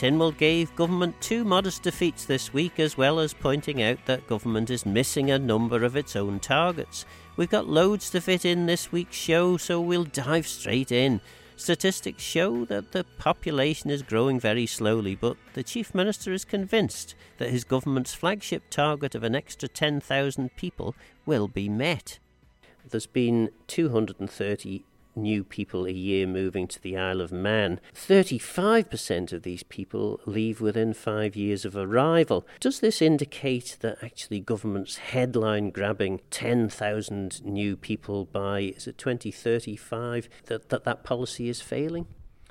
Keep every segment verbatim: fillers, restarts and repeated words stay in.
Tynwald gave government two modest defeats this week, as well as pointing out that government is missing a number of its own targets. We've got loads to fit in this week's show, so we'll dive straight in. Statistics show that the population is growing very slowly, but the Chief Minister is convinced that his government's flagship target of an extra ten thousand people will be met. There's been two hundred thirty new people a year moving to the Isle of Man. thirty-five percent of these people leave within five years of arrival. Does this indicate that actually government's headline grabbing ten thousand new people by, is it twenty thirty-five, that that, that policy is failing?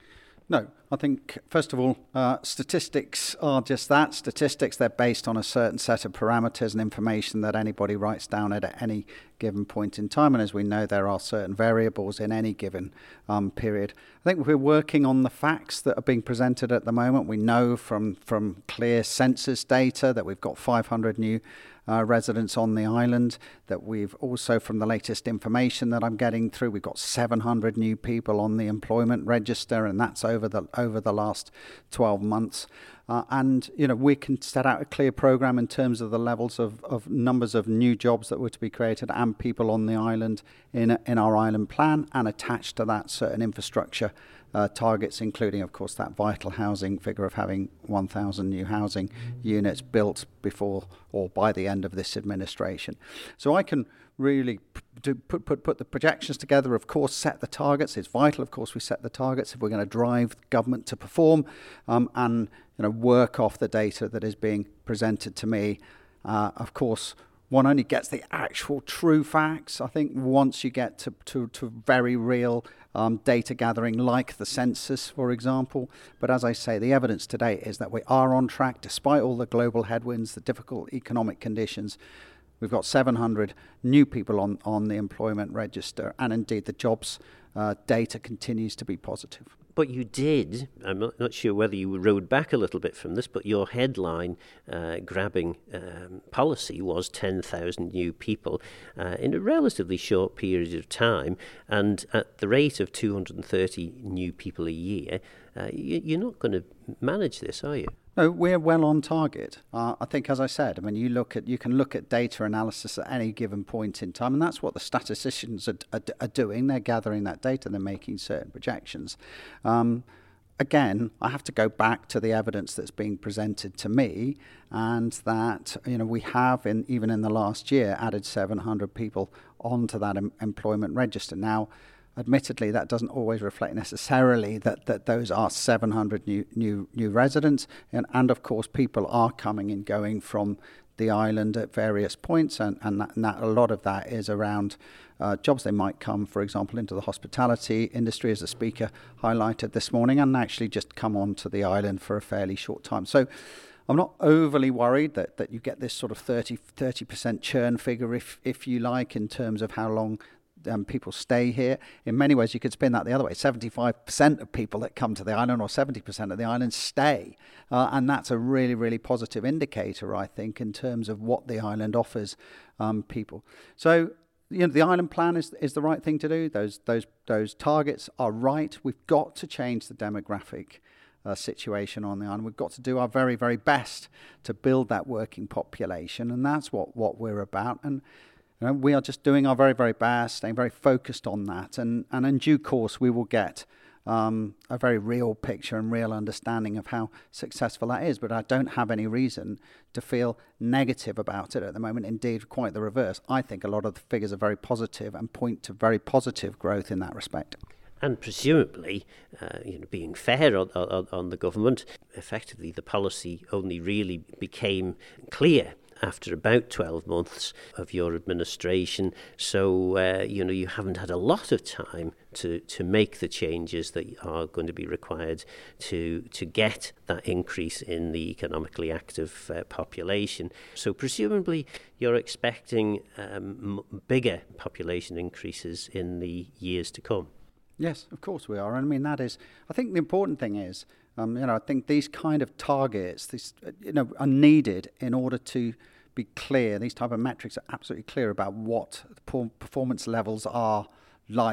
No, I think, first of all, uh, statistics are just that. Statistics, they're based on a certain set of parameters and information that anybody writes down at any given point in time. And as we know, there are certain variables in any given um, period. I think we're working on the facts that are being presented at the moment. We know from, from clear census data that we've got five hundred new Uh, residents on the island, that we've also, from the latest information that I'm getting through, we've got seven hundred new people on the employment register, and that's over the over the last twelve months. Uh, and, you know, we can set out a clear program in terms of the levels of, of numbers of new jobs that were to be created and people on the island in, in our island plan, and attached to that certain infrastructure uh, targets, including, of course, that vital housing figure of having one thousand new housing units built before or by the end of this administration. So I can really do, put, put, put the projections together, of course, set the targets. It's vital, of course, we set the targets if we're going to drive government to perform, um, and you know, work off the data that is being presented to me. Uh, of course, one only gets the actual true facts, I think, once you get to, to, to very real um, data gathering, like the census, for example. But as I say, the evidence today is that we are on track, despite all the global headwinds, the difficult economic conditions. We've got seven hundred new people on, on the employment register, and indeed the jobs uh, data continues to be positive. But you did, I'm not, not sure whether you rode back a little bit from this, but your headline uh, grabbing um, policy was ten thousand new people uh, in a relatively short period of time, and at the rate of two hundred thirty new people a year, uh, you, you're not going to manage this, are you? No, we're well on target. Uh, I think, as I said, I mean, you look at you can look at data analysis at any given point in time, and that's what the statisticians are, are, are doing. They're gathering that data, they're making certain projections. Um, again, I have to go back to the evidence that's being presented to me, and that you know we have, in even in the last year, added seven hundred people onto that em- employment register. Now, admittedly, that doesn't always reflect necessarily that, that those are seven hundred new new new residents, and, and of course people are coming and going from the island at various points, and, and, that, and that a lot of that is around uh, jobs. They might come, for example, into the hospitality industry, as the speaker highlighted this morning, and actually just come onto the island for a fairly short time. So I'm not overly worried that, that you get this sort of thirty percent churn figure, if if you like, in terms of how long Um, people stay here. In many ways, you could spin that the other way. seventy-five percent of people that come to the island, or seventy percent of the island, stay. Uh, and that's a really, really positive indicator, I think, in terms of what the island offers um, people. So, you know, the island plan is is the right thing to do. Those those those targets are right. We've got to change the demographic uh, situation on the island. We've got to do our very, very best to build that working population, and that's what, what we're about. And You know, we are just doing our very, very best, staying very focused on that. And, and in due course, we will get um, a very real picture and real understanding of how successful that is. But I don't have any reason to feel negative about it at the moment. Indeed, quite the reverse. I think a lot of the figures are very positive and point to very positive growth in that respect. And presumably, uh, you know, being fair on, on, on the government, effectively the policy only really became clear after about twelve months of your administration. So, uh, you know, you haven't had a lot of time to, to make the changes that are going to be required to to get that increase in the economically active uh, population. So presumably you're expecting um, m- bigger population increases in the years to come. Yes, of course we are. I mean, that is, I think the important thing is, um, you know, I think these kind of targets, these, you know, are needed in order to be clear. These type of metrics are absolutely clear about what the performance levels are like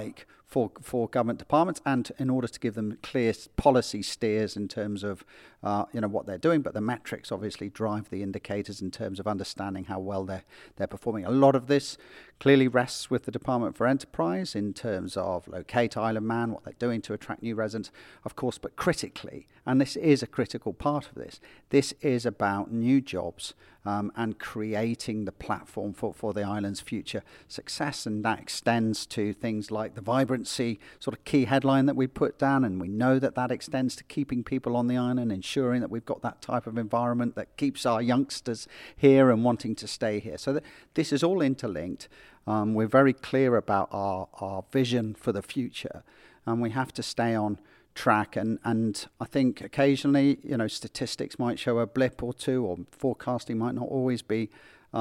for for government departments, and in order to give them clear policy steers in terms of uh, you know what they're doing. But the metrics obviously drive the indicators in terms of understanding how well they're they're performing. A lot of this clearly rests with the Department for Enterprise in terms of locate Isle of Man, what they're doing to attract new residents, of course. But critically, and this is a critical part of this, this is about new jobs um, and creating the platform for, for the island's future success. And that extends to things like the vibrancy sort of key headline that we put down, and we know that that extends to keeping people on the island, ensuring that we've got that type of environment that keeps our youngsters here and wanting to stay here. So that this is all interlinked. Um, we're very clear about our, our vision for the future, and we have to stay on track. And, and I think occasionally, you know, statistics might show a blip or two, or forecasting might not always be,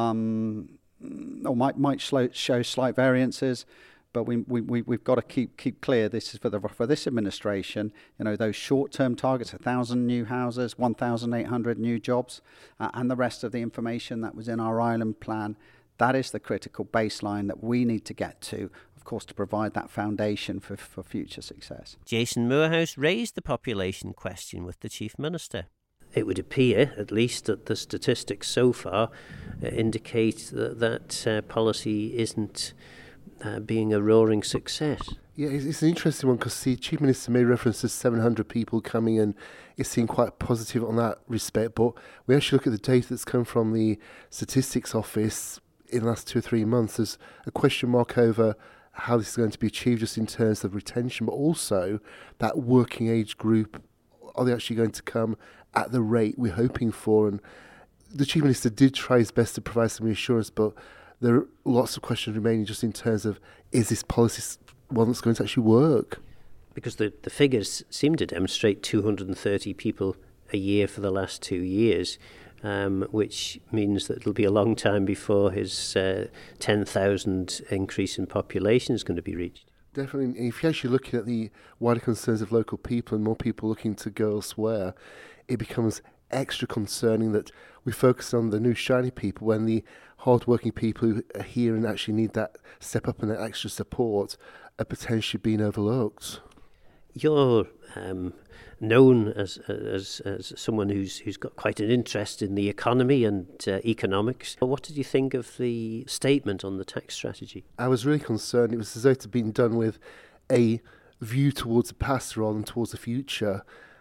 um, or might might slow, show slight variances. But we, we, we, we've got to keep keep clear, this is for the for this administration, you know, those short-term targets, one thousand new houses, one thousand eight hundred new jobs, uh, and the rest of the information that was in our island plan. That is the critical baseline that we need to get to, of course, to provide that foundation for, for future success. Jason Moorhouse raised the population question with the Chief Minister. It would appear, at least, that the statistics so far uh, indicate that that uh, policy isn't uh, being a roaring success. Yeah, it's, it's an interesting one because the Chief Minister made reference to seven hundred people coming, and it seemed quite positive on that respect. But we actually look at the data that's come from the Statistics Office in the last two or three months. There's a question mark over how this is going to be achieved, just in terms of retention, but also that working age group. Are they actually going to come at the rate we're hoping for? And the Chief Minister did try his best to provide some reassurance, but there are lots of questions remaining just in terms of, is this policy one that's going to actually work? Because the, the figures seem to demonstrate two hundred thirty people a year for the last two years, um, which means that it'll be a long time before his uh, ten thousand increase in population is going to be reached. Definitely. And if you're actually looking at the wider concerns of local people and more people looking to go elsewhere, it becomes extra concerning that we focus on the new shiny people when the hard-working people who are here and actually need that step up and that extra support are potentially being overlooked. You're um, known as, as as someone who's who's got quite an interest in the economy and uh, economics. What did you think of the statement on the tax strategy? I was really concerned. It was as though it had been done with a view towards the past rather than towards the future,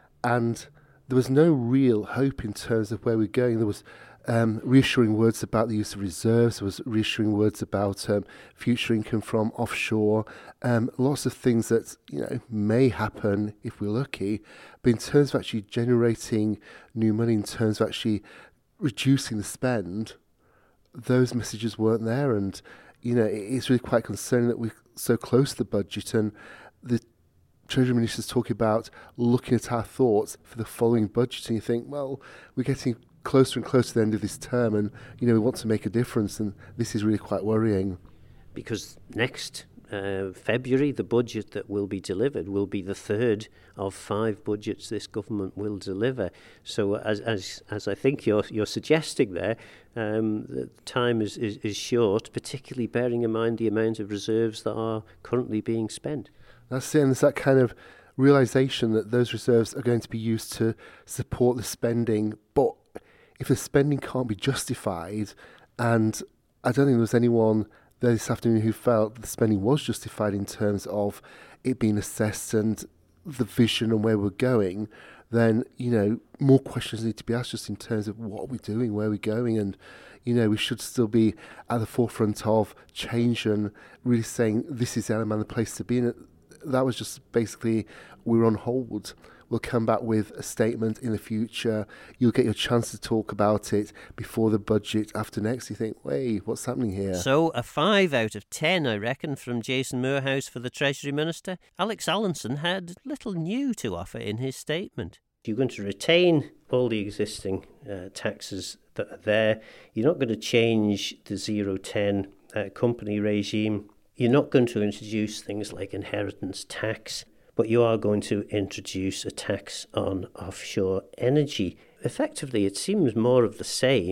and there was no real hope in terms of where we're going. There was um, reassuring words about the use of reserves. There was reassuring words about um, future income from offshore. Um, lots of things that, you know, may happen if we're lucky. But in terms of actually generating new money, in terms of actually reducing the spend, those messages weren't there. And, you know, it's really quite concerning that we're so close to the budget, and the Treasury Minister's talking about looking at our thoughts for the following budget, and you think, well, we're getting closer and closer to the end of this term, and, you know, we want to make a difference, and this is really quite worrying. Because next uh, February, the budget that will be delivered will be the third of five budgets this government will deliver. So, as as as I think you're you're suggesting there, um, the time is, is is short, particularly bearing in mind the amount of reserves that are currently being spent. That's it, and there's that kind of realisation that those reserves are going to be used to support the spending, but if the spending can't be justified, and I don't think there was anyone there this afternoon who felt the spending was justified in terms of it being assessed and the vision and where we're going, then, you know, more questions need to be asked just in terms of what are we doing, where are we going, and, you know, we should still be at the forefront of change and really saying this is the Isle of Man, the place to be. And that was just basically, we're on hold. We'll come back with a statement in the future. You'll get your chance to talk about it before the budget after next. You think, wait, what's happening here? So a five out of ten, I reckon, from Jason Moorhouse for the Treasury Minister. Alex Allinson had little new to offer in his statement. You're going to retain all the existing uh, taxes that are there. You're not going to change the zero ten uh, company regime. You're not going to introduce things like inheritance tax, but you are going to introduce a tax on offshore energy. Effectively, it seems more of the same,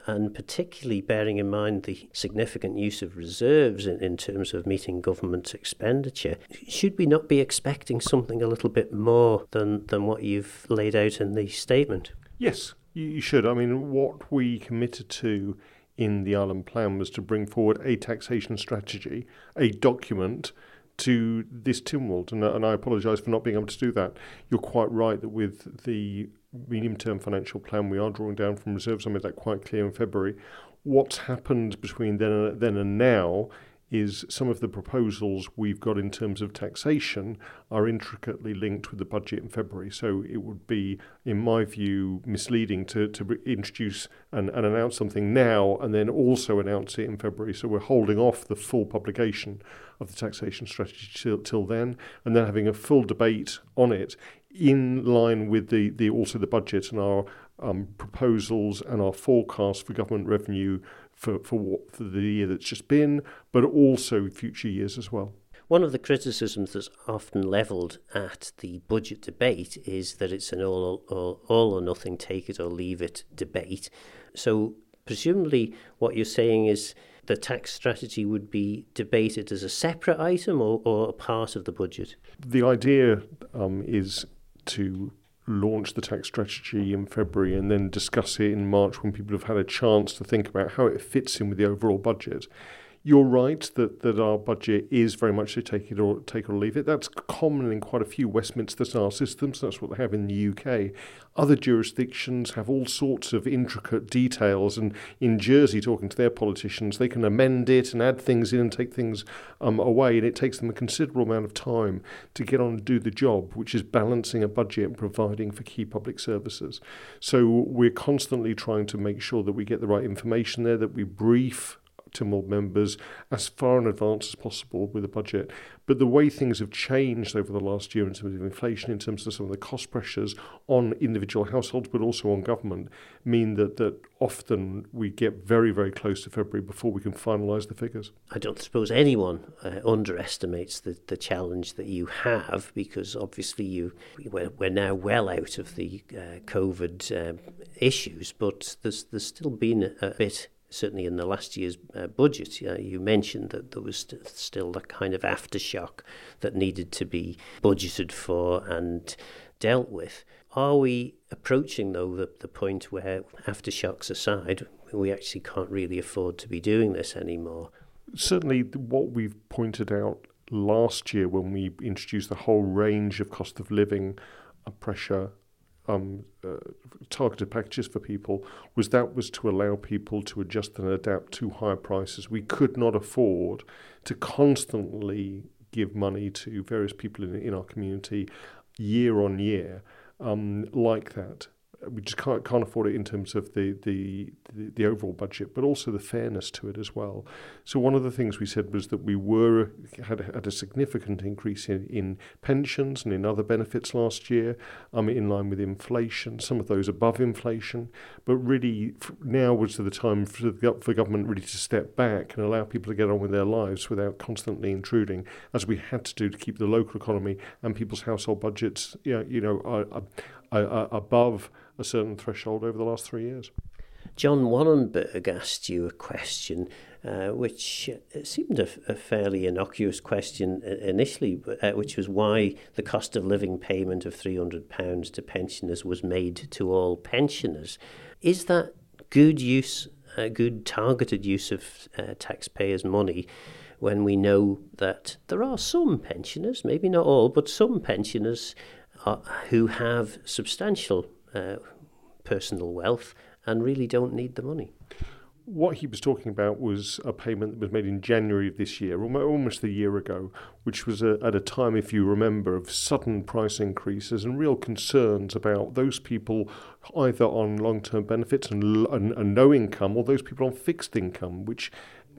and particularly bearing in mind the significant use of reserves in, in terms of meeting government expenditure, should we not be expecting something a little bit more than, than what you've laid out in the statement? Yes, you should. I mean, what we committed to in the Ireland Plan was to bring forward a taxation strategy, a document to this Tynwald, and, and I apologise for not being able to do that. You're quite right that with the medium-term financial plan, we are drawing down from reserves. I made that quite clear in February. What's happened between then and, then and now is some of the proposals we've got in terms of taxation are intricately linked with the budget in February. So it would be, in my view, misleading to, to introduce and, and announce something now and then also announce it in February. So we're holding off the full publication of the taxation strategy till, till then, and then having a full debate on it in line with the, the also the budget and our um, proposals and our forecast for government revenue for, for, what, for the year that's just been, but also future years as well. One of the criticisms that's often levelled at the budget debate is that it's an all, all, all or nothing, take it or leave it debate. So presumably what you're saying is the tax strategy would be debated as a separate item or, or a part of the budget? The idea um, is to launch the tax strategy in February and then discuss it in March when people have had a chance to think about how it fits in with the overall budget. You're right that, that our budget is very much a take it or take it or leave it. That's common in quite a few Westminster-style systems. That's what they have in the U K. Other jurisdictions have all sorts of intricate details, and in Jersey, talking to their politicians, they can amend it and add things in and take things um, away, and it takes them a considerable amount of time to get on and do the job, which is balancing a budget and providing for key public services. So we're constantly trying to make sure that we get the right information there, that we brief Tynwald members as far in advance as possible with the budget. But the way things have changed over the last year in terms of inflation, in terms of some of the cost pressures on individual households, but also on government, mean that, that often we get very, very close to February before we can finalise the figures. I don't suppose anyone uh, underestimates the, the challenge that you have, because obviously you we're, we're now well out of the uh, COVID um, issues, but there's, there's still been a, a bit. Certainly in the last year's uh, budget, uh, you mentioned that there was st- still that kind of aftershock that needed to be budgeted for and dealt with. Are we approaching, though, the, the point where, aftershocks aside, we actually can't really afford to be doing this anymore? Certainly what we've pointed out last year when we introduced the whole range of cost of living uh, pressure Um, uh, targeted packages for people was that was to allow people to adjust and adapt to higher prices. We could not afford to constantly give money to various people in, in our community year on year um, like that. We just can't, can't afford it in terms of the, the, the, the overall budget, but also the fairness to it as well. So one of the things we said was that we were had, had a significant increase in, in pensions and in other benefits last year, um, in line with inflation, some of those above inflation. But really now was the time for the for government really to step back and allow people to get on with their lives without constantly intruding, as we had to do to keep the local economy and people's household budgets, you know, you know uh, uh, above a certain threshold over the last three years. John Wannenberg asked you a question uh, which seemed a, a fairly innocuous question initially, uh, which was why the cost of living payment of three hundred pounds to pensioners was made to all pensioners. Is that good use, uh, good targeted use of uh, taxpayers' money, when we know that there are some pensioners, maybe not all, but some pensioners are, who have substantial uh, personal wealth and really don't need the money? What he was talking about was a payment that was made in January of this year, almost a year ago, which was a, at a time, if you remember, of sudden price increases and real concerns about those people either on long-term benefits and, and, and no income, or those people on fixed income, which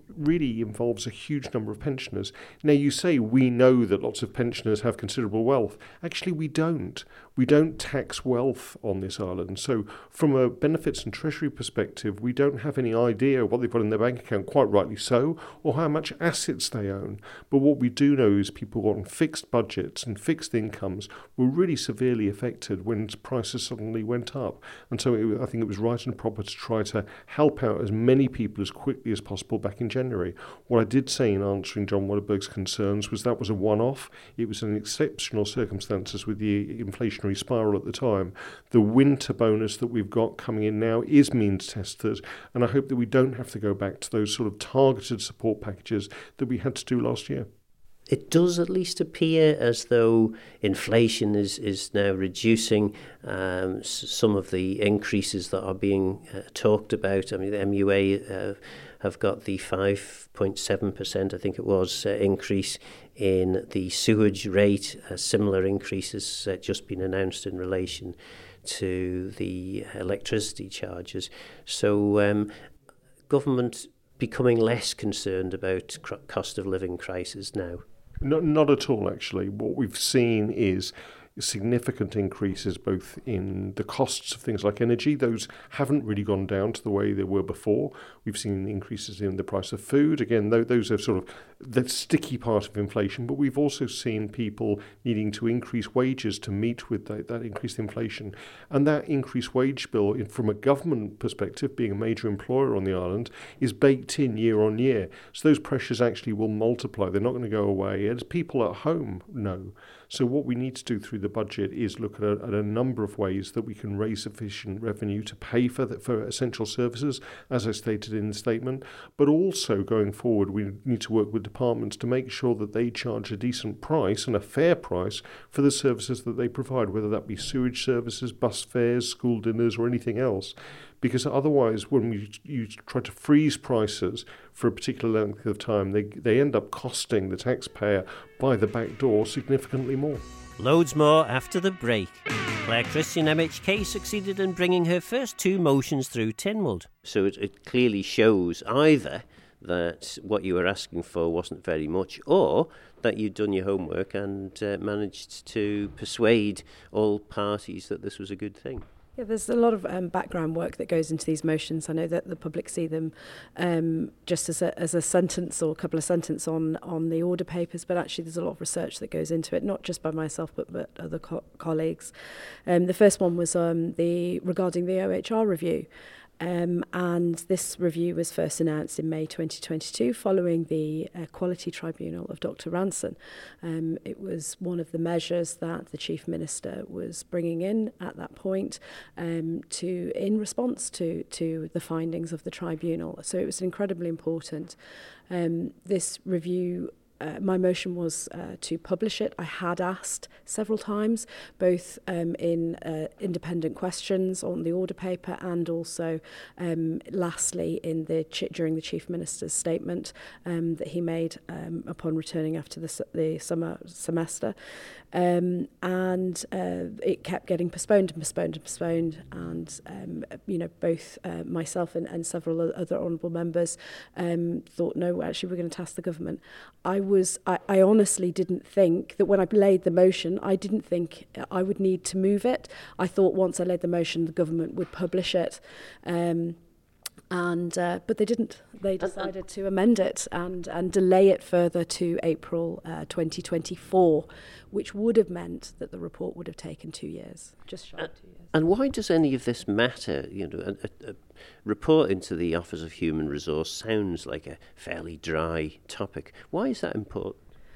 really involves a huge number of pensioners. Now, you say we know that lots of pensioners have considerable wealth. Actually, we don't. We don't tax wealth on this island. So from a benefits and treasury perspective, we don't have any idea what they've got in their bank account, quite rightly so, or how much assets they own. But what we do know is people on fixed budgets and fixed incomes were really severely affected when prices suddenly went up. And so it, I think it was right and proper to try to help out as many people as quickly as possible back in January. What I did say in answering John Wedderburg's concerns was that was a one-off. It was an exceptional circumstances with the inflationary spiral at the time. The winter bonus that we've got coming in now is means tested, and I hope that we don't have to go back to those sort of targeted support packages that we had to do last year. It does at least appear as though inflation is, is now reducing. Um, s- some of the increases that are being uh, talked about, I mean, the M U A uh, have got the five point seven percent, I think it was, uh, increase in the sewage rate. A similar increase has uh, just been announced in relation to the electricity charges. So um, government becoming less concerned about cr- cost of living crisis now. Not, not at all, actually. What we've seen is significant increases both in the costs of things like energy. Those haven't really gone down to the way they were before. We've seen increases in the price of food. Again, those are sort of the sticky part of inflation, but we've also seen people needing to increase wages to meet with that, that increased inflation. And that increased wage bill, from a government perspective, being a major employer on the island, is baked in year on year. So those pressures actually will multiply. They're not going to go away, as people at home know. So what we need to do through the budget is look at a, at a number of ways that we can raise sufficient revenue to pay for the, for essential services, as I stated in the statement, but also going forward we need to work with departments to make sure that they charge a decent price and a fair price for the services that they provide, whether that be sewage services, bus fares, school dinners or anything else. Because otherwise, when we, you try to freeze prices for a particular length of time, they, they end up costing the taxpayer by the back door significantly more. Loads more after the break. Claire Christian M H K succeeded in bringing her first two motions through Tynwald. So it, it clearly shows either that what you were asking for wasn't very much, or that you'd done your homework and uh, managed to persuade all parties that this was a good thing. Yeah, there's a lot of um, background work that goes into these motions. I know that the public see them um, just as a, as a sentence or a couple of sentences on, on the order papers, but actually there's a lot of research that goes into it, not just by myself but, but other co- colleagues. Um, the first one was um, the regarding the O H R review. Um, and this review was first announced in May twenty twenty-two following the uh, Quality Tribunal of Doctor Ranson. Um, it was one of the measures that the Chief Minister was bringing in at that point um, to in response to, to the findings of the tribunal. So it was incredibly important. Um, this review Uh, my motion was uh, to publish it. I had asked several times, both um, in uh, independent questions on the order paper and also um, lastly in the ch- during the Chief Minister's statement um, that he made um, upon returning after the, su- the summer semester. Um, and uh, it kept getting postponed and postponed and postponed. And, um, you know, both uh, myself and, and several other honourable members um, thought, no, actually, we're going to task the government. I was, I, I honestly didn't think that when I laid the motion, I didn't think I would need to move it. I thought once I laid the motion, the government would publish it. Um, And uh, but they didn't. They decided to amend it and, and delay it further to April uh, twenty twenty-four, which would have meant that the report would have taken two years, just shy of two years. And why does any of this matter? You know, a, a, a report into the Office of Human Resource sounds like a fairly dry topic. Why is that important?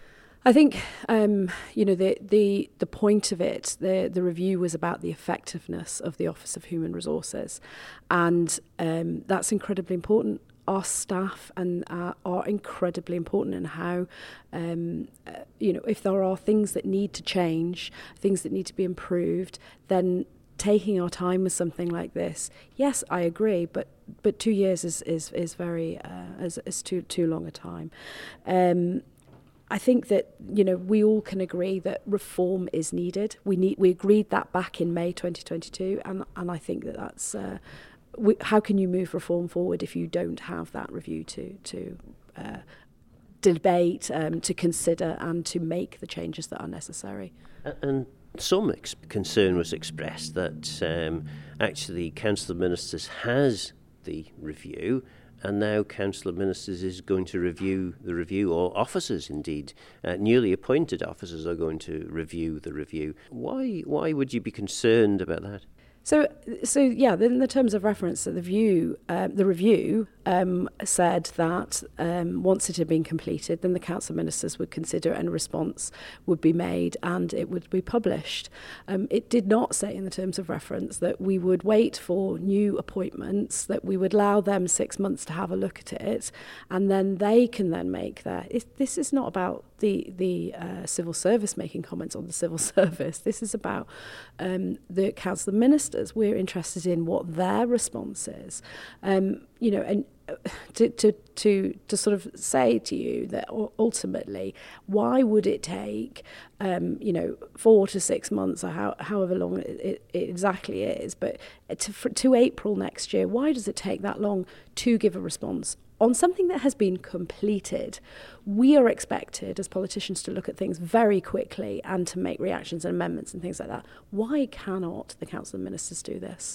I think, um, you know, the, the the point of it, the, the review was about the effectiveness of the Office of Human Resources. And um, that's incredibly important. Our staff and uh, are incredibly important in how, um, uh, you know, if there are things that need to change, things that need to be improved, then taking our time with something like this, yes, I agree, but but two years is is is very uh, is, is too too long a time. Um, I think that, you know, we all can agree that reform is needed. We need we agreed that back in May twenty twenty-two, and and I think that that's uh, we, how can you move reform forward if you don't have that review to to uh, debate, um, to consider and to make the changes that are necessary. And some ex- concern was expressed that um, actually Council of Ministers has the review, and now Council of Ministers is going to review the review, or officers indeed, uh, newly appointed officers are going to review the review. Why, why would you be concerned about that? So, so yeah, in the terms of reference, the view, uh, the review um, said that um, once it had been completed, then the Council of Ministers would consider and a response would be made and it would be published. Um, it did not say in the terms of reference that we would wait for new appointments, that we would allow them six months to have a look at it, and then they can then make their... It, this is not about the, the uh, civil service making comments on the civil service. This is about um, the Council of Ministers. We're interested in what their response is, um, you know, and to, to to to sort of say to you that ultimately, why would it take, um, you know, four to six months or how, however long it, it, it exactly is, but to for, to April next year, why does it take that long to give a response on something that has been completed? We are expected as politicians to look at things very quickly and to make reactions and amendments and things like that. Why cannot the Council of Ministers do this?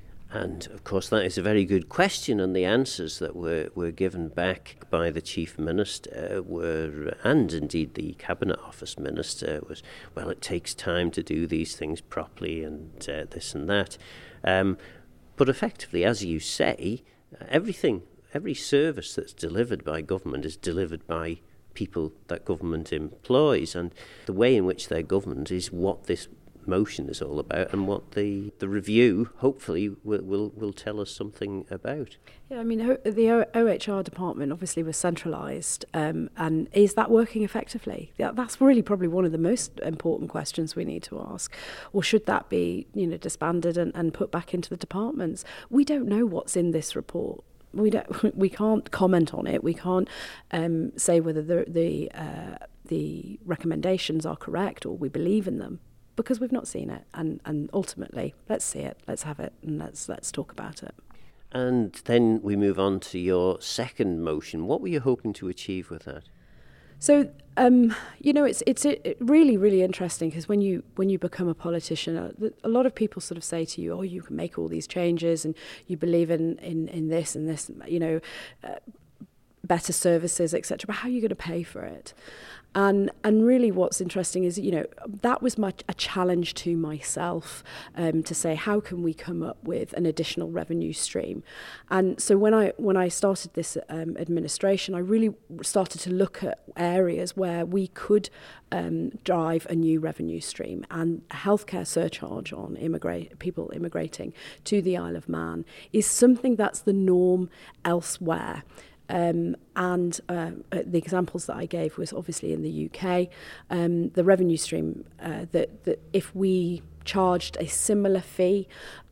And of course that is a very good question, and the answers that were, were given back by the Chief Minister were, and indeed the Cabinet Office Minister, was, well, it takes time to do these things properly and uh, this and that. Um, but effectively, as you say, everything Every service that's delivered by government is delivered by people that government employs, and the way in which they're governed is what this motion is all about, and what the, the review hopefully will, will will tell us something about. Yeah, I mean, the O H R department obviously was centralised, um, and is that working effectively? Yeah, that's really probably one of the most important questions we need to ask. Or should that be, you know, disbanded and, and put back into the departments? We don't know what's in this report. We don't. We can't comment on it. We can't um, say whether the the uh, the recommendations are correct or we believe in them, because we've not seen it. And, and ultimately, let's see it. Let's have it, and let's let's talk about it. And then we move on to your second motion. What were you hoping to achieve with that? So, um, you know, it's it's it really, really interesting, because when you when you become a politician, a, a lot of people sort of say to you, oh, you can make all these changes and you believe in, in, in this and this, you know, uh, better services, et cetera. But how are you going to pay for it? And and really what's interesting is, you know, that was my, a challenge to myself, um, to say, how can we come up with an additional revenue stream? And so when I when I started this um, administration, I really started to look at areas where we could um, drive a new revenue stream. And a healthcare surcharge on immigrate people immigrating to the Isle of Man is something that's the norm elsewhere. Um, and uh, the examples that I gave was obviously in the U K. Um, the revenue stream, uh, that, that if we charged a similar fee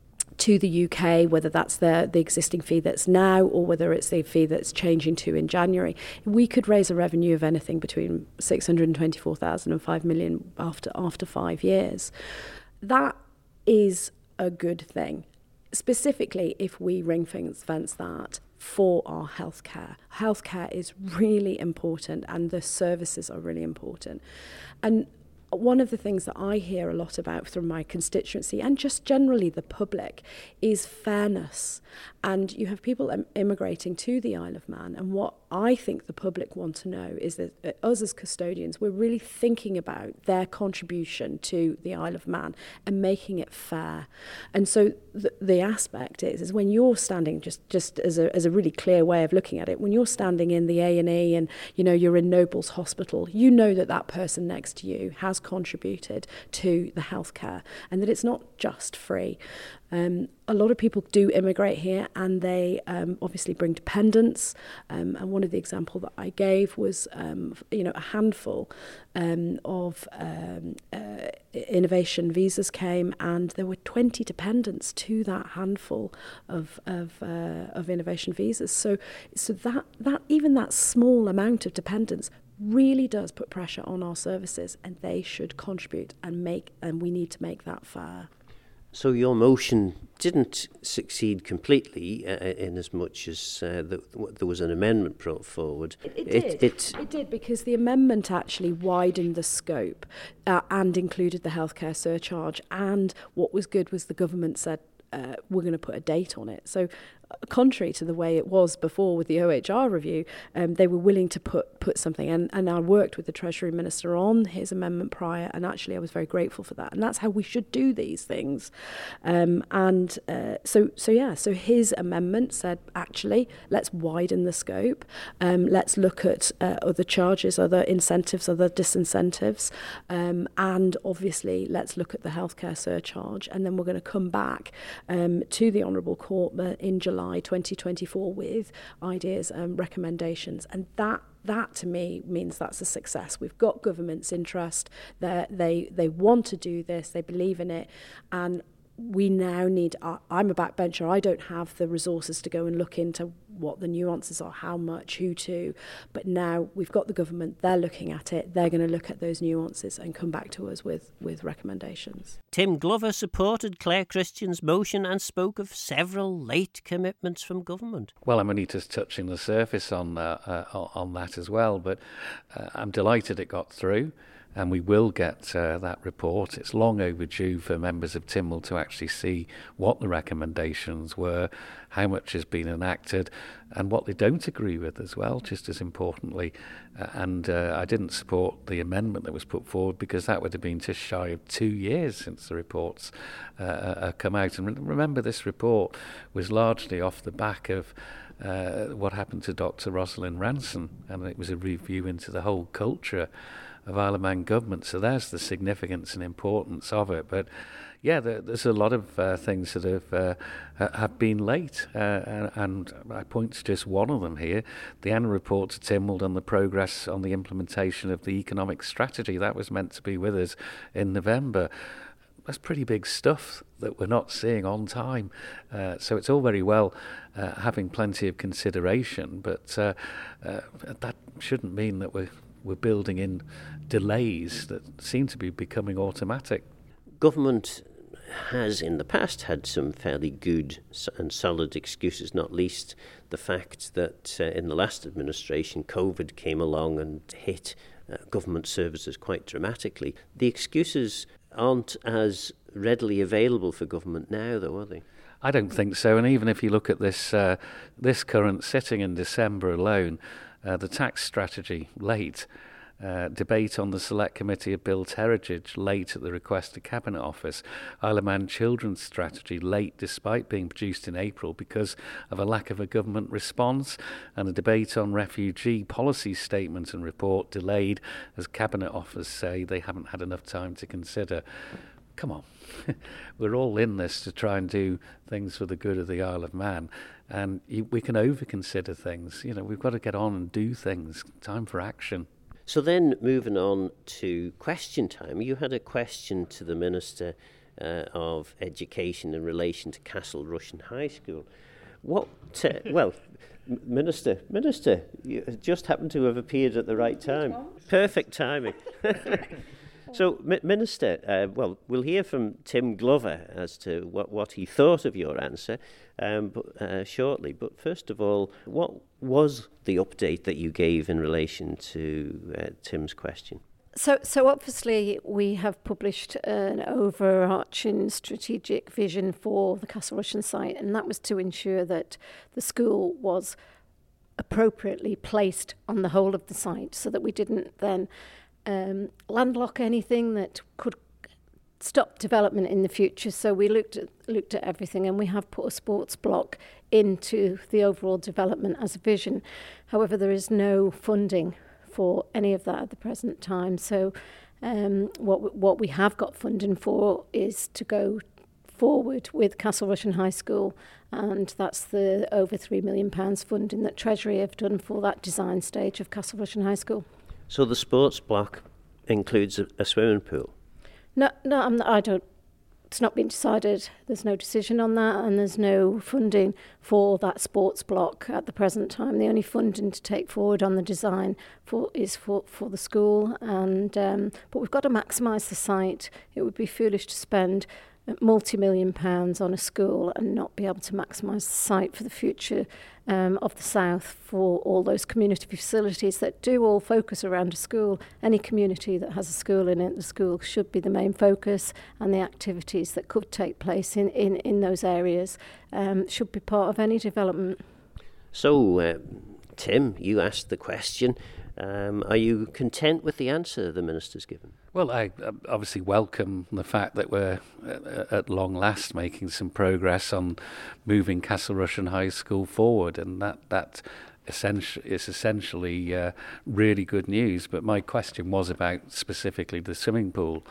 to the U K, whether that's the, the existing fee that's now or whether it's the fee that's changing to in January, we could raise a revenue of anything between six hundred twenty-four thousand and five million after, after five years. That is a good thing. Specifically, if we ring-fence that for our healthcare. Healthcare is really important, and the services are really important. And one of the things that I hear a lot about from my constituency and just generally the public is fairness. And you have people em- immigrating to the Isle of Man, and what I think the public want to know is that uh, us as custodians, we're really thinking about their contribution to the Isle of Man and making it fair. And so the, the aspect is, is when you're standing, just, just as a as a really clear way of looking at it, when you're standing in the A and E and, you know, you're in Nobles Hospital, you know that that person next to you has contributed to the healthcare and that it's not just free. Um, a lot of people do immigrate here, and they um, obviously bring dependents. Um, and one of the examples that I gave was, um, you know, a handful um, of um, uh, innovation visas came, and there were twenty dependents to that handful of of, uh, of innovation visas. So, so that that even that small amount of dependents really does put pressure on our services, and they should contribute and make. And we need to make that fair. So your motion didn't succeed completely uh, in as much as uh, the, there was an amendment brought forward. It, it did. It, it, it did because the amendment actually widened the scope uh, and included the healthcare surcharge. And what was good was the government said, uh, we're going to put a date on it. So contrary to the way it was before with the O H R review, um, they were willing to put put something. And, and I worked with the Treasury Minister on his amendment prior, and actually I was very grateful for that. And that's how we should do these things. Um, and uh, so, so yeah, so his amendment said, actually, let's widen the scope. Um, let's look at uh, other charges, other incentives, other disincentives. Um, and obviously, let's look at the healthcare surcharge. And then we're going to come back um, to the Honourable Court in July twenty twenty-four with ideas and recommendations, and that that to me means that's a success. We've got government's interest. They they they want to do this. They believe in it, and we now need. I'm a backbencher. I don't have the resources to go and look into what the nuances are, how much, who to. But now we've got the government. They're looking at it. They're going to look at those nuances and come back to us with with recommendations. Tim Glover supported Claire Christian's motion and spoke of several late commitments from government. Well, I'm only just touching the surface on uh, uh, on that as well, but uh, I'm delighted it got through. And we will get uh, that report. It's long overdue for members of Tynwald to actually see what the recommendations were, how much has been enacted, and what they don't agree with as well, just as importantly. Uh, and uh, I didn't support the amendment that was put forward because that would have been just shy of two years since the reports uh, uh, come out. And re- remember, this report was largely off the back of uh, what happened to Doctor Rosalind Ranson, and it was a review into the whole culture of Isle of Man government. So there's the significance and importance of it. But yeah, there, there's a lot of uh, things that have uh, have been late, uh, and, and I point to just one of them here: the annual report to Tynwald on the progress on the implementation of the economic strategy. That was meant to be with us in November. That's pretty big stuff that we're not seeing on time. Uh, so it's all very well uh, having plenty of consideration, but uh, uh, that shouldn't mean that we're we're building in delays that seem to be becoming automatic. Government has in the past had some fairly good and solid excuses, not least the fact that uh, in the last administration COVID came along and hit uh, government services quite dramatically. The excuses aren't as readily available for government now, though, are they? I don't think so. And even if you look at this uh, this current sitting in December alone, uh, the tax strategy late, uh, debate on the Select Committee of Built Heritage late at the request of Cabinet Office, Isle of Man Children's Strategy late despite being produced in April because of a lack of a government response, and a debate on refugee policy statement and report delayed as Cabinet Office say they haven't had enough time to consider. Come on, we're all in this to try and do things for the good of the Isle of Man, and you, we can over-consider things. You know, we've got to get on and do things. Time for action. So then, moving on to question time, you had a question to the Minister uh, of Education in relation to Castle Rushen High School. What, uh, well, Minister, Minister, you just happened to have appeared at the right time. Perfect timing. So, M- Minister, uh, well, we'll hear from Tim Glover as to what, what he thought of your answer um, but, uh, shortly. But first of all, what was the update that you gave in relation to uh, Tim's question? So, so obviously we have published an overarching strategic vision for the Castle Rushen site, and that was to ensure that the school was appropriately placed on the whole of the site so that we didn't then Um, landlock anything that could stop development in the future. So we looked at looked at everything, and we have put a sports block into the overall development as a vision. However, there is no funding for any of that at the present time. So um, what what we have got funding for is to go forward with Castle Rushen High School, and that's the over three million pounds funding that Treasury have done for that design stage of Castle Rushen High School. So the sports block includes a, a swimming pool? No, no, I'm not, I don't. It's not been decided. There's no decision on that, and there's no funding for that sports block at the present time. The only funding to take forward on the design for is for, for the school, and um, but we've got to maximise the site. It would be foolish to spend multi-million pounds on a school and not be able to maximise the site for the future um, of the South for all those community facilities that do all focus around a school. Any community that has a school in it, the school should be the main focus, and the activities that could take place in, in, in those areas um, should be part of any development. So, uh, Tim, you asked the question. Um, are you content with the answer the Minister's given? Well, I obviously welcome the fact that we're uh, at long last making some progress on moving Castle Rushen High School forward, and that that essentially is essentially uh, really good news. But my question was about specifically the swimming pool,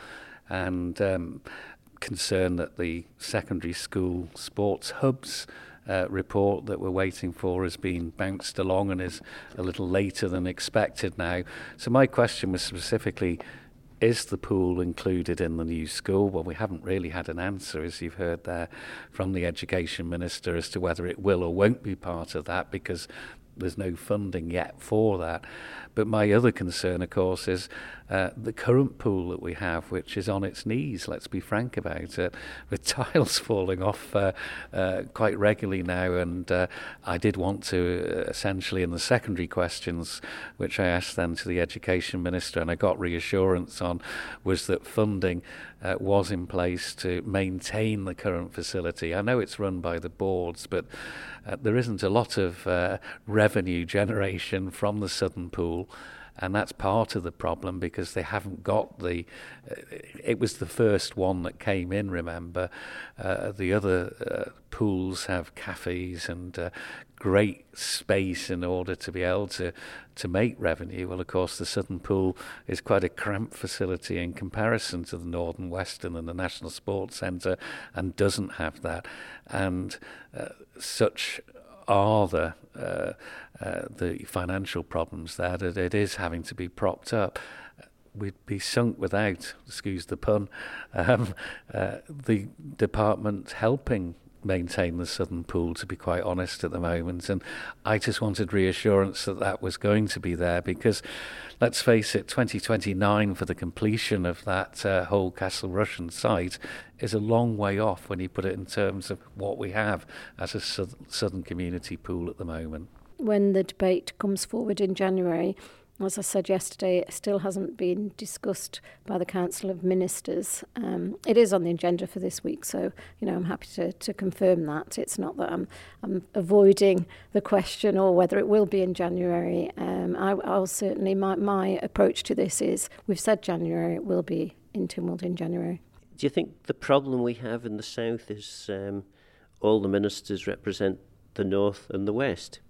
and um, concern that the secondary school sports hubs Uh, report that we're waiting for has been bounced along and is a little later than expected now. So my question was specifically, is the pool included in the new school? Well, we haven't really had an answer, as you've heard there from the Education Minister, as to whether it will or won't be part of that, because there's no funding yet for that. But my other concern, of course, is uh, the current pool that we have, which is on its knees, let's be frank about it, with tiles falling off uh, uh, quite regularly now. And uh, I did want to, uh, essentially, in the secondary questions, which I asked then to the Education Minister, and I got reassurance on, was that funding uh, was in place to maintain the current facility. I know it's run by the boards, but uh, there isn't a lot of uh, revenue generation from the Southern Pool. And that's part of the problem, because they haven't got the... Uh, it was the first one that came in, remember. Uh, the other uh, pools have cafes and uh, great space in order to be able to, to make revenue. Well, of course, the Southern Pool is quite a cramped facility in comparison to the Northern Western and the National Sports Centre, and doesn't have that. And uh, such... are the uh, uh, the financial problems there, that it is having to be propped up. We'd be sunk without, excuse the pun, um, uh, the department helping maintain the Southern Pool, to be quite honest, at the moment. And I just wanted reassurance that that was going to be there, because let's face it, twenty twenty-nine for the completion of that uh, whole Castle Rushen site is a long way off when you put it in terms of what we have as a su- Southern Community Pool at the moment. When the debate comes forward in January, as I said yesterday, it still hasn't been discussed by the Council of Ministers. Um, it is on the agenda for this week, so you know I'm happy to, to confirm that. It's not that I'm I'm avoiding the question or whether it will be in January. Um, I, I'll certainly my my approach to this is we've said January, it will be in Tynwald in January. Do you think the problem we have in the south is um, all the ministers represent the north and the west?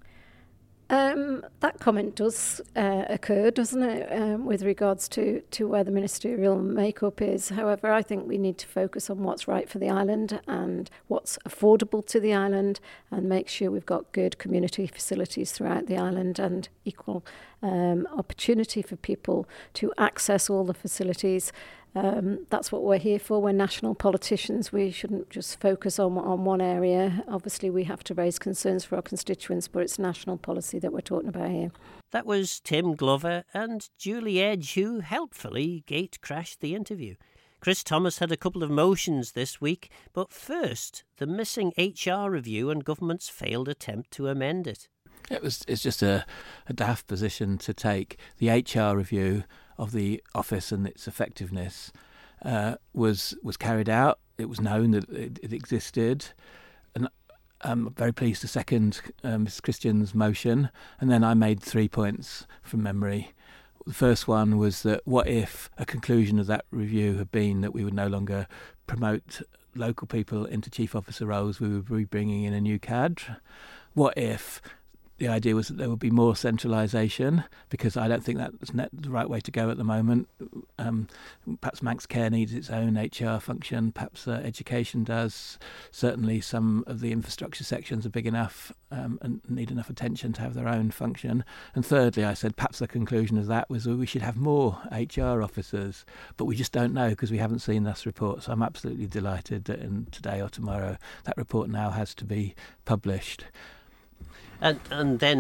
Um, that comment does uh, occur, doesn't it, um, with regards to, to where the ministerial makeup is. However, I think we need to focus on what's right for the island and what's affordable to the island, and make sure we've got good community facilities throughout the island and equal um, opportunity for people to access all the facilities. Um, that's what we're here for. We're national politicians. We shouldn't just focus on on one area. Obviously, we have to raise concerns for our constituents, but it's national policy that we're talking about here. That was Tim Glover and Julie Edge, who helpfully gate crashed the interview. Chris Thomas had a couple of motions this week, but first, the missing H R review and government's failed attempt to amend it. It was. It's just a, a daft position to take. The H R review of the office and its effectiveness uh, was was carried out. It was known that it, it existed, and I'm very pleased to second um, Miz Christian's motion. And then I made three points from memory. The first one was that what if a conclusion of that review had been that we would no longer promote local people into chief officer roles, we would be bringing in a new cadre? What if the idea was that there would be more centralisation, because I don't think that's the right way to go at the moment. Um, perhaps Manx Care needs its own H R function, perhaps uh, education does. Certainly some of the infrastructure sections are big enough um, and need enough attention to have their own function. And thirdly, I said perhaps the conclusion of that was that we should have more H R officers, but we just don't know because we haven't seen this report. So I'm absolutely delighted that in today or tomorrow that report now has to be published. And and then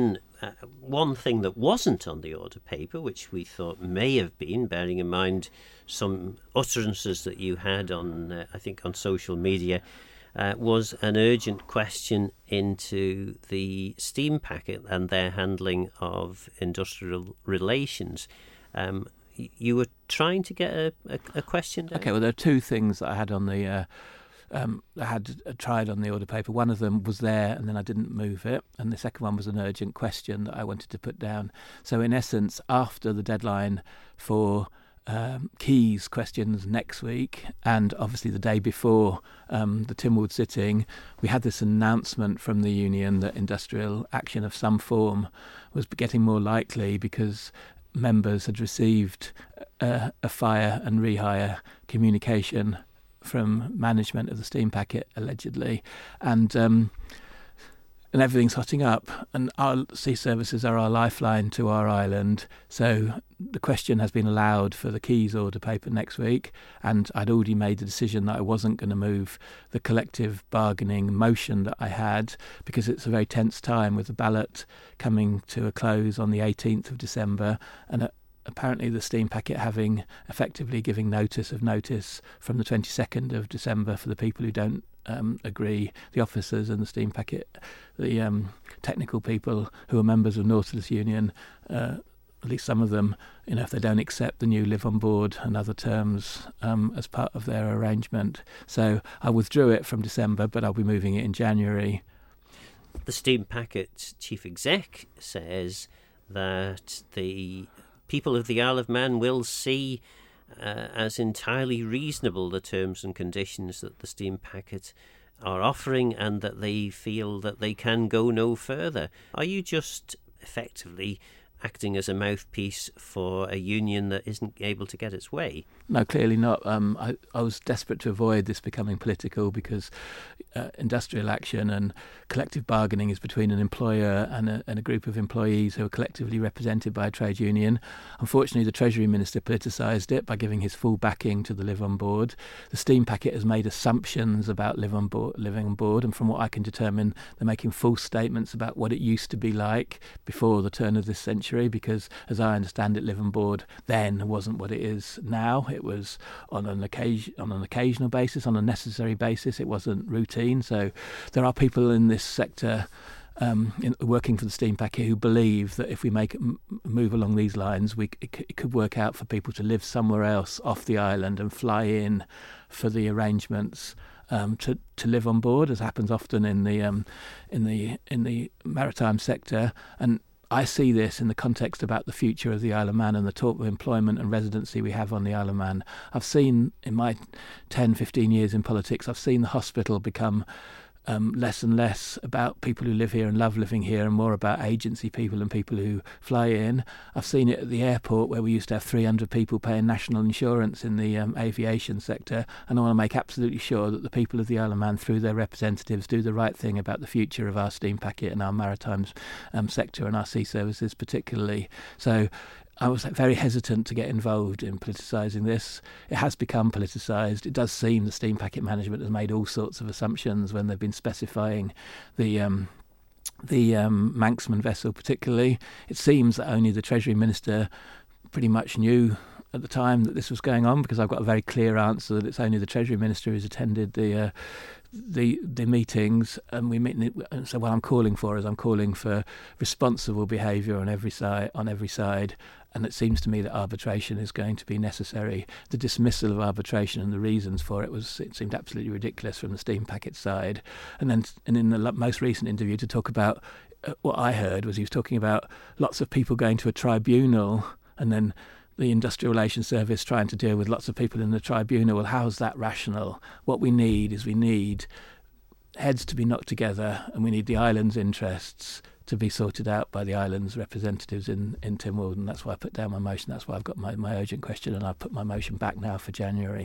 uh, one thing that wasn't on the order paper, which we thought may have been, bearing in mind some utterances that you had on, uh, I think, on social media, uh, was an urgent question into the steam packet and their handling of industrial relations. Um, you were trying to get a, a, a question down? Okay, well, there are two things that I had on the... Uh, Um, I had uh, tried on the order paper. One of them was there and then I didn't move it. And the second one was an urgent question that I wanted to put down. So in essence, after the deadline for um, keys questions next week, and obviously the day before um, the Tynwald sitting, we had this announcement from the union that industrial action of some form was getting more likely because members had received uh, a fire and rehire communication from management of the steam packet, allegedly, and um, and everything's hotting up. And our sea services are our lifeline to our island. So the question has been allowed for the keys order paper next week, and I'd already made the decision that I wasn't going to move the collective bargaining motion that I had, because it's a very tense time with the ballot coming to a close on the eighteenth of December, and a apparently the steam packet having effectively giving notice of notice from the twenty-second of December for the people who don't um, agree, the officers and the steam packet, the um, technical people who are members of Nautilus Union, uh, at least some of them, you know, if they don't accept the new live on board and other terms um, as part of their arrangement. So I withdrew it from December, but I'll be moving it in January. The steam packet chief exec says that the people of the Isle of Man will see uh, as entirely reasonable the terms and conditions that the steam packet are offering, and that they feel that they can go no further. Are you just effectively acting as a mouthpiece for a union that isn't able to get its way? No, clearly not. Um, I, I was desperate to avoid this becoming political, because uh, industrial action and collective bargaining is between an employer and a, and a group of employees who are collectively represented by a trade union. Unfortunately, the Treasury Minister politicised it by giving his full backing to the Live on Board. The steam packet has made assumptions about live on board, living on board, and from what I can determine, they're making false statements about what it used to be like before the turn of this century, because as I understand it, Live on Board then wasn't what it is now. It was on an occasion, on an occasional basis, on a necessary basis. It wasn't routine. So there are people in this sector um, in, working for the steam packet who believe that if we make m- move along these lines, we it, c- it could work out for people to live somewhere else off the island and fly in for the arrangements Um, to, to live on board, as happens often in the um, in the in the maritime sector. And I see this in the context about the future of the Isle of Man and the talk of employment and residency we have on the Isle of Man. I've seen in my ten, fifteen years in politics, I've seen the hospital become Um, less and less about people who live here and love living here, and more about agency people and people who fly in. I've seen it at the airport, where we used to have three hundred people paying national insurance in the um, aviation sector, and I want to make absolutely sure that the people of the Isle of Man, through their representatives, do the right thing about the future of our steam packet and our maritime um, sector and our sea services particularly. So I was very hesitant to get involved in politicising this. It has become politicised. It does seem the steam packet management has made all sorts of assumptions when they've been specifying the um, the um, Manxman vessel particularly. It seems that only the Treasury Minister pretty much knew at the time that this was going on, because I've got a very clear answer that it's only the Treasury Minister who's attended the uh, the the meetings, and we meet. And so what I'm calling for is I'm calling for responsible behaviour on every side. On every side. And it seems to me that arbitration is going to be necessary. The dismissal of arbitration and the reasons for it was it seemed absolutely ridiculous from the steam packet side. And then, and in the most recent interview, to talk about uh, what I heard was he was talking about lots of people going to a tribunal, and then the Industrial Relations Service trying to deal with lots of people in the tribunal. Well, how's that rational? What we need is we need heads to be knocked together, and we need the island's interests to be sorted out by the island's representatives in, in Tynwald, and that's why I put down my motion. That's why I've got my, my urgent question, and I've put my motion back now for January.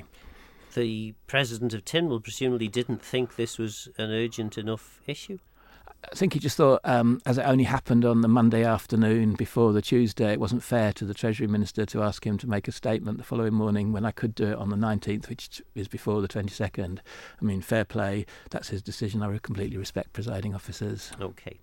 The president of Tynwald presumably didn't think this was an urgent enough issue? I think he just thought, um, as it only happened on the Monday afternoon before the Tuesday, it wasn't fair to the Treasury Minister to ask him to make a statement the following morning when I could do it on the nineteenth, which is before the twenty-second. I mean, fair play, that's his decision. I completely respect presiding officers. OK.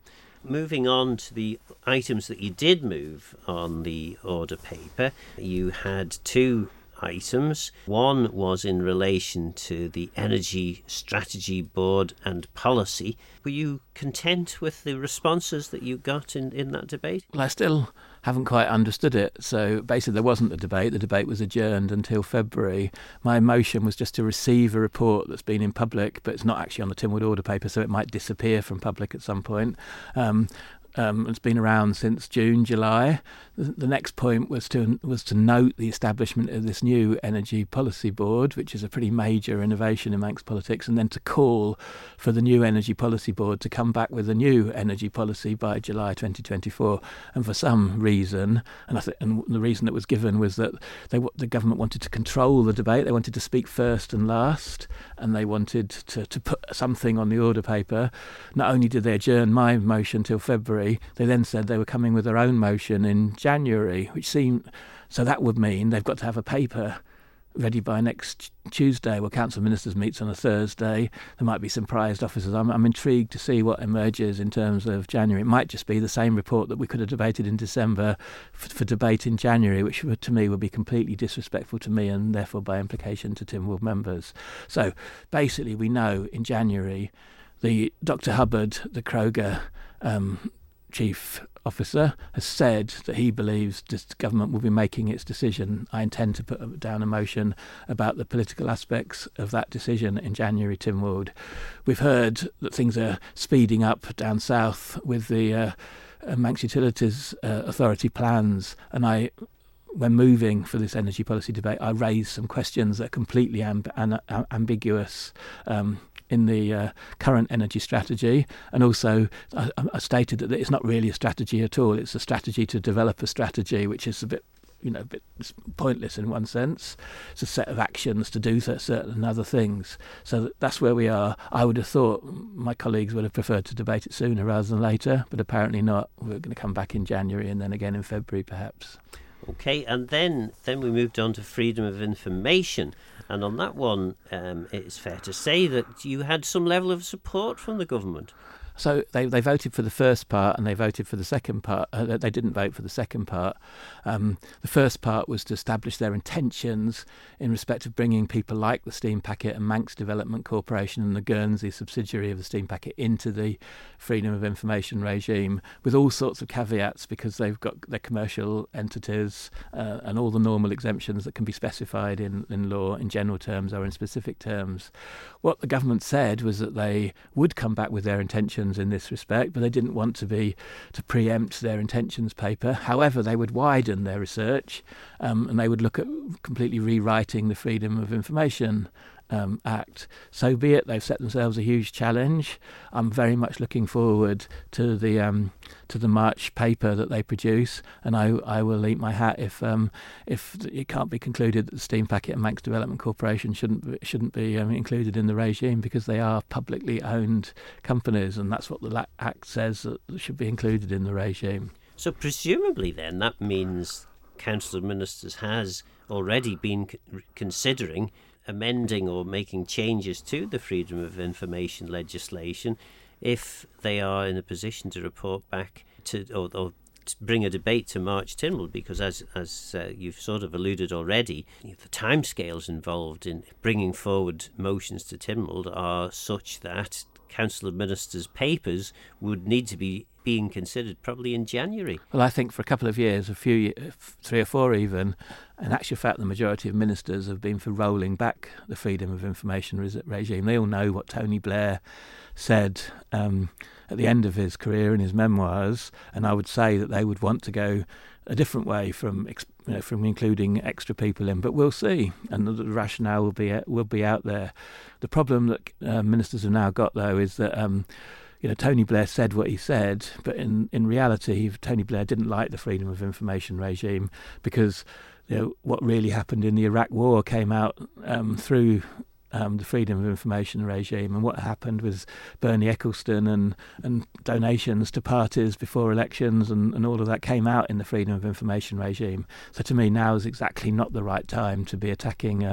moving on to the items that you did move on the order paper, you had two items. One was in relation to the Energy Strategy Board and policy. Were you content with the responses that you got in, in that debate? Well, I still haven't quite understood it. So basically there wasn't a debate. The debate was adjourned until February. My motion was just to receive a report that's been in public, but it's not actually on the Tynwald order paper, so it might disappear from public at some point. Um, Um, it's been around since June, July. The, the next point was to was to note the establishment of this new Energy Policy Board, which is a pretty major innovation in Manx politics, and then to call for the new Energy Policy Board to come back with a new energy policy by July twenty twenty-four. And for some reason, and I th- and the reason that was given was that they the government wanted to control the debate. They wanted to speak first and last, and they wanted to, to put something on the order paper. Not only did they adjourn my motion till February, they then said they were coming with their own motion in January, which seemed, so that would mean they've got to have a paper ready by next Tuesday. Well, Council of Ministers meets on a Thursday. There might be some prized officers. I'm, I'm intrigued to see what emerges in terms of January. It might just be the same report that we could have debated in December for, for debate in January, which would, to me would be completely disrespectful to me and therefore by implication to Tynwald members. So basically we know in January the Doctor Hubbard, the Kroger um, chief officer, has said that he believes this government will be making its decision. I intend to put down a motion about the political aspects of that decision in January, Tynwald. We've heard that things are speeding up down south with the uh, uh, Manx Utilities uh, Authority plans, and I when moving for this energy policy debate, I raised some questions that are completely amb- an- uh, ambiguous um, in the uh, current energy strategy, and also I, I stated that it's not really a strategy at all. It's a strategy to develop a strategy, which is a bit, you know, a bit pointless in one sense. It's a set of actions to do certain other things. So that's where we are. I would have thought my colleagues would have preferred to debate it sooner rather than later, but apparently not. We're going to come back in January and then again in February, perhaps. Okay, and then then we moved on to freedom of information. And on that one, um, it's fair to say that you had some level of support from the government. So they they voted for the first part and they voted for the second part. Uh, they didn't vote for the second part. Um, the first part was to establish their intentions in respect of bringing people like the Steam Packet and Manx Development Corporation and the Guernsey subsidiary of the Steam Packet into the freedom of information regime, with all sorts of caveats, because they've got their commercial entities uh, and all the normal exemptions that can be specified in, in law in general terms or in specific terms. What the government said was that they would come back with their intentions in this respect, but they didn't want to be to preempt their intentions paper. However, they would widen their research um, and they would look at completely rewriting the Freedom of Information Um, Act. So be it. They've set themselves a huge challenge. I'm very much looking forward to the um, to the March paper that they produce, and I I will eat my hat if um, if it can't be concluded that the Steam Packet and Manx Development Corporation shouldn't be, shouldn't be um, included in the regime, because they are publicly owned companies, and that's what the Act says that should be included in the regime. So presumably then that means Council of Ministers has already been c- considering amending or making changes to the Freedom of Information legislation if they are in a position to report back to or, or to bring a debate to March Tynwald, because as as uh, you've sort of alluded already, the timescales involved in bringing forward motions to Tynwald are such that Council of Ministers papers would need to be being considered probably in January. Well, I think for a couple of years, a few, three or four even, in actual fact, the majority of ministers have been for rolling back the Freedom of Information re- regime. They all know what Tony Blair said um, at the end of his career in his memoirs, and I would say that they would want to go a different way from you know, from including extra people in, but we'll see, and the, the rationale will be will be out there. The problem that uh, ministers have now got, though, is that um, you know Tony Blair said what he said, but in in reality, Tony Blair didn't like the Freedom of Information regime, because you know what really happened in the Iraq War came out um, through Um, the Freedom of Information regime, and what happened was Bernie Ecclestone and, and donations to parties before elections and, and all of that came out in the Freedom of Information regime. So to me, now is exactly not the right time to be attacking um,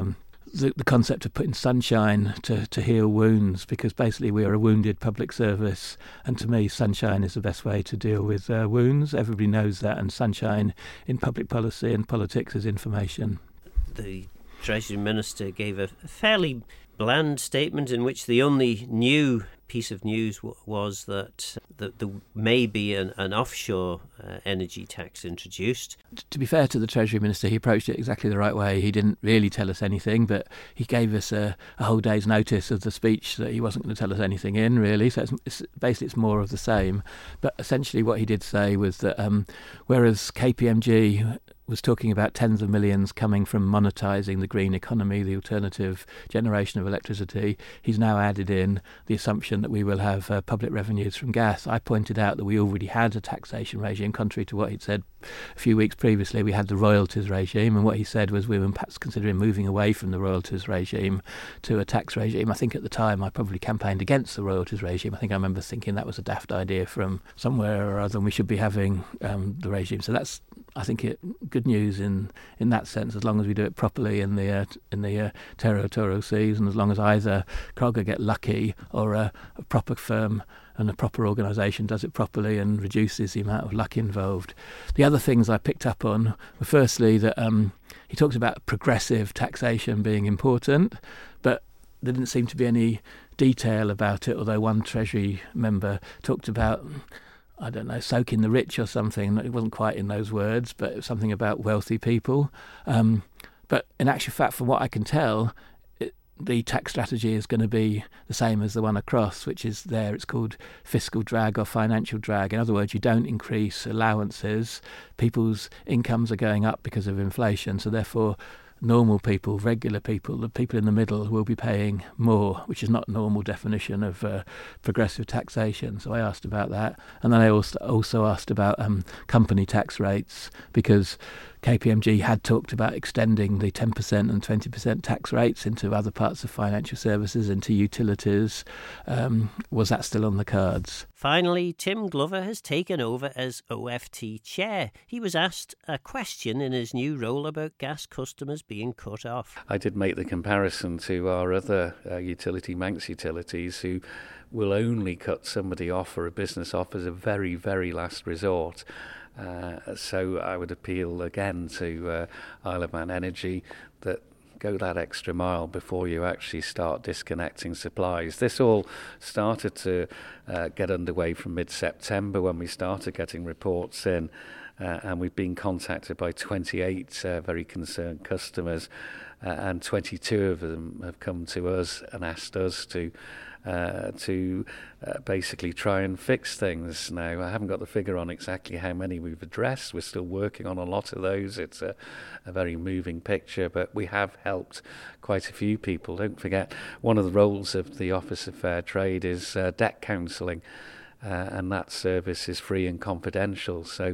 the, the concept of putting sunshine to, to heal wounds, because basically we are a wounded public service, and to me sunshine is the best way to deal with uh, wounds. Everybody knows that, and sunshine in public policy and politics is information. The Treasury Minister gave a fairly bland statement in which the only new piece of news w- was that th- there may be an, an offshore uh, energy tax introduced. To be fair to the Treasury Minister, he approached it exactly the right way. He didn't really tell us anything, but he gave us a, a whole day's notice of the speech that he wasn't going to tell us anything in, really. So it's, it's basically it's more of the same. But essentially what he did say was that um, whereas K P M G was talking about tens of millions coming from monetising the green economy, the alternative generation of electricity, he's now added in the assumption that we will have uh, public revenues from gas. I pointed out that we already had a taxation regime, contrary to what he'd said a few weeks previously. We had the royalties regime, and what he said was we were perhaps considering moving away from the royalties regime to a tax regime. I think at the time I probably campaigned against the royalties regime. I think I remember thinking that was a daft idea from somewhere or other, and we should be having um, the regime. So that's, I think, it good news in, in that sense, as long as we do it properly in the uh, in the uh, territorial seas, and as long as either Crogga get lucky or a, a proper firm and a proper organisation does it properly and reduces the amount of luck involved. The other things I picked up on were firstly that um, he talks about progressive taxation being important, but there didn't seem to be any detail about it, although one Treasury member talked about, I don't know, soaking the rich or something. It wasn't quite in those words, but it was something about wealthy people. Um, but in actual fact, from what I can tell, it, the tax strategy is going to be the same as the one across, which is there. It's called fiscal drag or financial drag. In other words, you don't increase allowances. People's incomes are going up because of inflation, so therefore normal people, regular people, the people in the middle will be paying more, which is not a normal definition of uh, progressive taxation. So I asked about that. And then I also, also asked about um, company tax rates, because K P M G had talked about extending the ten percent and twenty percent tax rates into other parts of financial services, into utilities. Um, was that still on the cards? Finally, Tim Glover has taken over as O F T chair. He was asked a question in his new role about gas customers being cut off. I did make the comparison to our other uh, utility, Manx Utilities, who will only cut somebody off or a business off as a very, very last resort. Uh, so I would appeal again to uh, Isle of Man Energy that go that extra mile before you actually start disconnecting supplies. This all started to uh, get underway from mid-September when we started getting reports in, uh, and we've been contacted by twenty-eight uh, very concerned customers, uh, and twenty-two of them have come to us and asked us to Uh, to uh, basically try and fix things. Now, I haven't got the figure on exactly how many we've addressed. We're still working on a lot of those. It's a, a very moving picture, but we have helped quite a few people. Don't forget, one of the roles of the Office of Fair Trade is uh, debt counselling, uh, and that service is free and confidential. So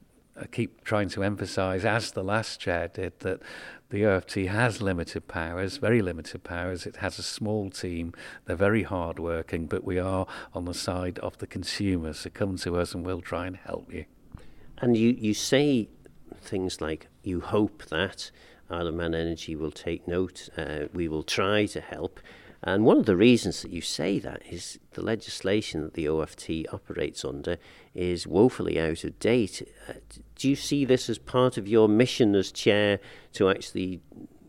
I keep trying to emphasise, as the last chair did, that the O F T has limited powers, very limited powers. It has a small team. They're very hard-working, but we are on the side of the consumers. So come to us and we'll try and help you. And you, you say things like, you hope that Isle of Man Energy will take note, uh, we will try to help. And one of the reasons that you say that is the legislation that the O F T operates under is woefully out of date. Uh, do you see this as part of your mission as chair to actually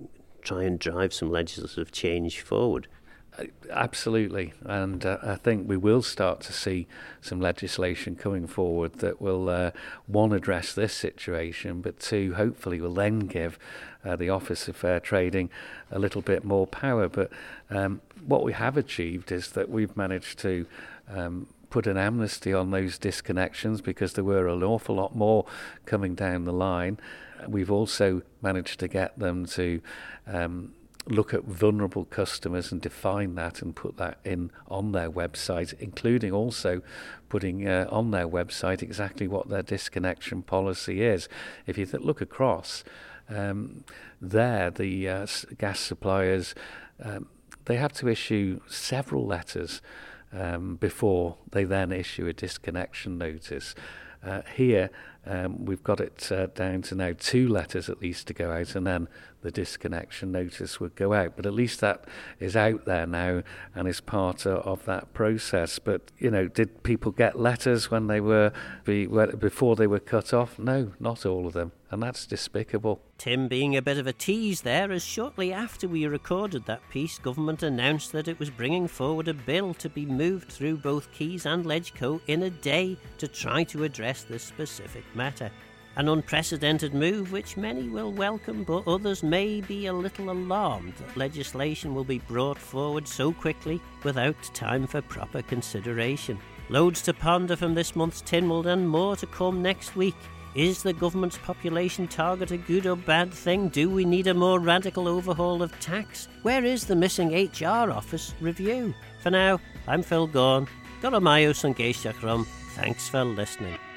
try and drive some legislative change forward? Uh, absolutely, and uh, I think we will start to see some legislation coming forward that will, uh, one, address this situation, but two, hopefully will then give uh, the Office of Fair Trading a little bit more power. But um, what we have achieved is that we've managed to um, put an amnesty on those disconnections, because there were an awful lot more coming down the line. We've also managed to get them to um, look at vulnerable customers and define that and put that in on their website, including also putting uh, on their website exactly what their disconnection policy is. If you th- look across um, there, the uh, gas suppliers, um, they have to issue several letters um, before they then issue a disconnection notice. Uh, here, Um, we've got it uh, down to now two letters at least to go out, and then the disconnection notice would go out. But at least that is out there now and is part of, of that process. But, you know, did people get letters when they were be, before they were cut off? No, not all of them. And that's despicable. Tim being a bit of a tease there, as shortly after we recorded that piece, government announced that it was bringing forward a bill to be moved through both Keys and Legco in a day to try to address this specific matter. An unprecedented move which many will welcome, but others may be a little alarmed that legislation will be brought forward so quickly without time for proper consideration. Loads to ponder from this month's Tynwald and more to come next week. Is the government's population target a good or bad thing? Do we need a more radical overhaul of tax? Where is the missing H R office review? For now, I'm Phil Gorn. Goramayo Sangeishachram. Thanks for listening.